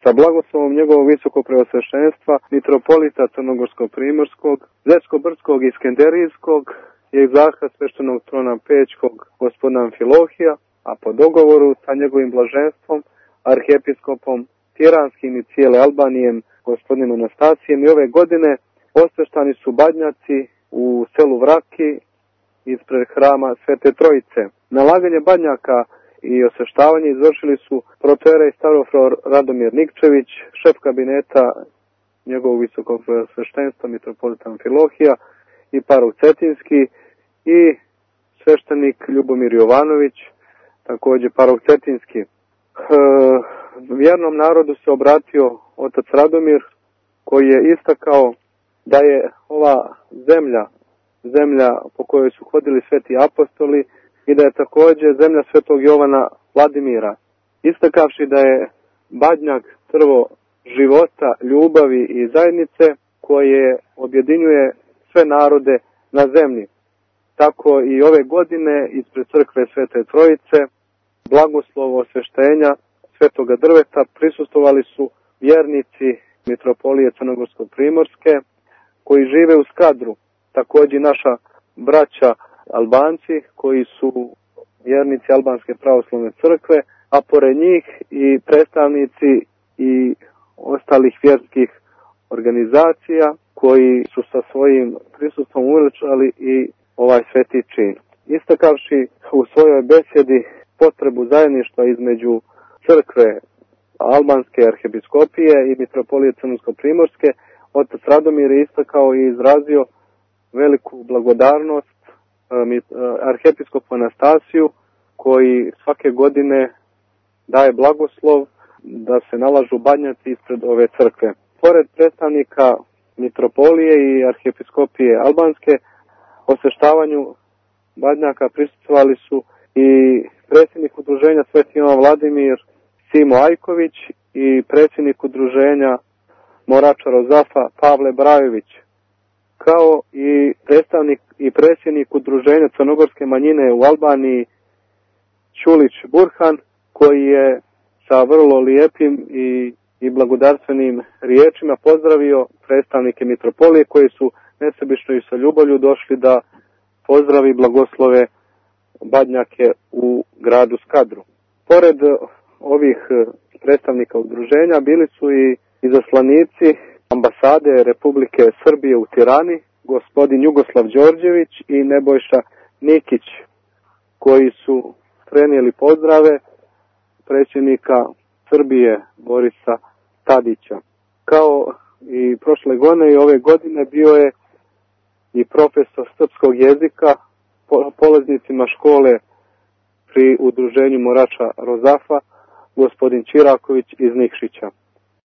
sa blagoslovom njegovog visokog preosveštenstva, mitropolita Crnogorsko-primorskog, Zečko-brdskog i Skenderijskog, i egzarha sveštenog trona Pećkog gospodina Amfilohija, a po dogovoru sa njegovim blaženstvom, arhijepiskopom Tiranskim i cijele Albanijem, gospodinom Anastasijem, i ove godine osveštani su badnjaci u selu Vraki ispred hrama Svete Trojice. Nalaganje badnjaka i osveštavanje izvršili su protoijerej Stavrofor Radomir Nikčević, šef kabineta njegovog visokog sveštenstva mitropolita Amfilohija i parok Cetinski, i sveštenik Ljubomir Jovanović, također parok Cetinski. Vjernom narodu se obratio otac Radomir, koji je istakao da je ova zemlja po kojoj su hodili sveti apostoli i da je također zemlja svetog Jovana Vladimira, istakavši da je badnjak drvo života, ljubavi i zajednice koje objedinjuje sve narode na zemlji. Tako i ove godine ispred crkve Svete Trojice, blagoslovo osveštenja svetoga drveta prisustvovali su vjernici mitropolije Crnogorsko-primorske koji žive u Skadru, također naša braća Albanci koji su vjernici Albanske pravoslavne crkve, a pored njih i predstavnici i ostalih vjerskih organizacija koji su sa svojim prisustvom uveličali i ovaj sveti čin. Istakavši u svojoj besjedi potrebu zajedništva između crkve Albanske arhijepiskopije i mitropolije Crnogorsko-primorske, otac Radomir je istakao i izrazio veliku blagodarnost arhijepiskopu Anastasiju, koji svake godine daje blagoslov da se nalažu badnjaci ispred ove crkve. Pored predstavnika mitropolije i arhijepiskopije Albanske, osveštavanju badnjaka prisustvovali su i predsjednik udruženja Sveti Jovan Vladimir Simo Ajković i predsjednik udruženja Morača Rozafa Pavle Brajović, kao i predstavnik i predsjednik udruženja crnogorske manjine u Albaniji Čulić Burhan, koji je sa vrlo lijepim i blagodarstvenim riječima pozdravio predstavnike mitropolije koji su nesebično i sa ljubavlju došli da pozdravi blagoslove badnjake u gradu Skadru. Pored ovih predstavnika udruženja bili su i izaslanici ambasade Republike Srbije u Tirani, gospodin Jugoslav Đorđević i Nebojša Nikić, koji su prenijeli pozdrave predsjednika Srbije Borisa Tadića. Kao i prošle godine i ove godine bio je i profesor srpskog jezika polaznicima škole pri udruženju Morača Rozafa, gospodin Čiraković iz Nikšića.